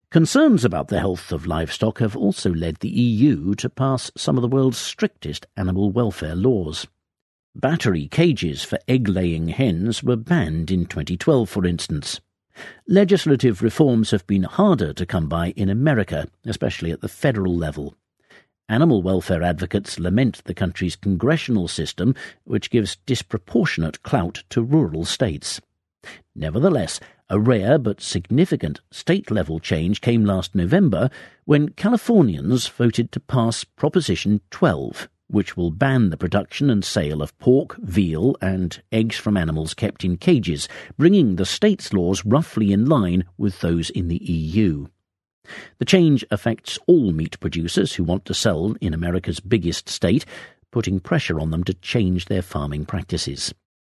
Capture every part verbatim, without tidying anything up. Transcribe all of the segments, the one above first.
Concerns about the health of livestock have also led the E U to pass some of the world's strictest animal welfare laws. Battery cages for egg-laying hens were banned in twenty twelve, for instance. Legislative reforms have been harder to come by in America, especially at the federal level. Animal welfare advocates lament the country's congressional system, which gives disproportionate clout to rural states. Nevertheless, a rare but significant state-level change came last November when Californians voted to pass Proposition twelve, which will ban the production and sale of pork, veal, and eggs from animals kept in cages, bringing the state's laws roughly in line with those in the E U. The change affects all meat producers who want to sell in America's biggest state, putting pressure on them to change their farming practices.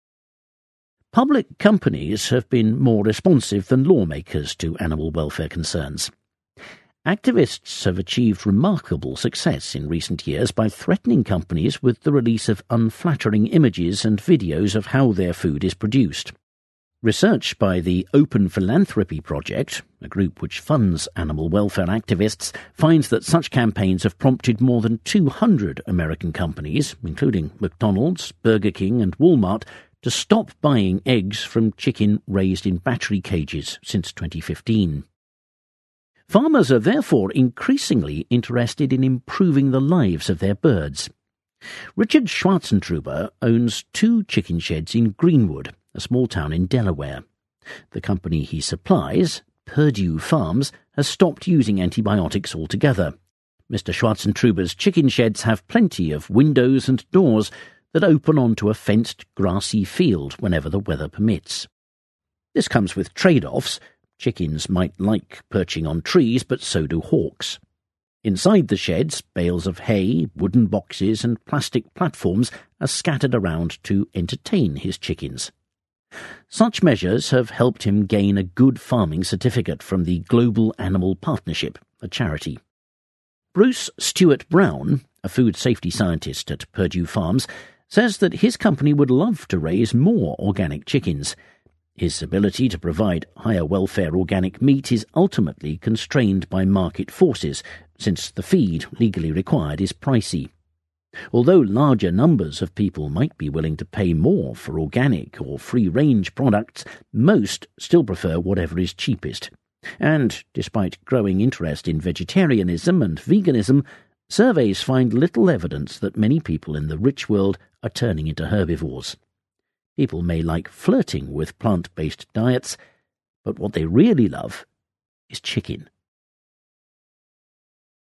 Public companies have been more responsive than lawmakers to animal welfare concerns. Activists have achieved remarkable success in recent years by threatening companies with the release of unflattering images and videos of how their food is produced. Research by the Open Philanthropy Project, a group which funds animal welfare activists, finds that such campaigns have prompted more than two hundred American companies, including McDonald's, Burger King and Walmart, to stop buying eggs from chicken raised in battery cages since twenty fifteen. Farmers are therefore increasingly interested in improving the lives of their birds. Richard Schwarzentruber owns two chicken sheds in Greenwood, a small town in Delaware. The company he supplies, Purdue Farms, has stopped using antibiotics altogether. Mister Schwarzentruber's chicken sheds have plenty of windows and doors that open onto a fenced, grassy field whenever the weather permits. This comes with trade-offs. Chickens might like perching on trees, but so do hawks. Inside the sheds, bales of hay, wooden boxes and plastic platforms are scattered around to entertain his chickens. Such measures have helped him gain a good farming certificate from the Global Animal Partnership, a charity. Bruce Stewart Brown, a food safety scientist at Purdue Farms, says that his company would love to raise more organic chickens. His ability to provide higher welfare organic meat is ultimately constrained by market forces, since the feed legally required is pricey. Although larger numbers of people might be willing to pay more for organic or free-range products, most still prefer whatever is cheapest. And, despite growing interest in vegetarianism and veganism, surveys find little evidence that many people in the rich world are turning into herbivores. People may like flirting with plant-based diets, but what they really love is chicken.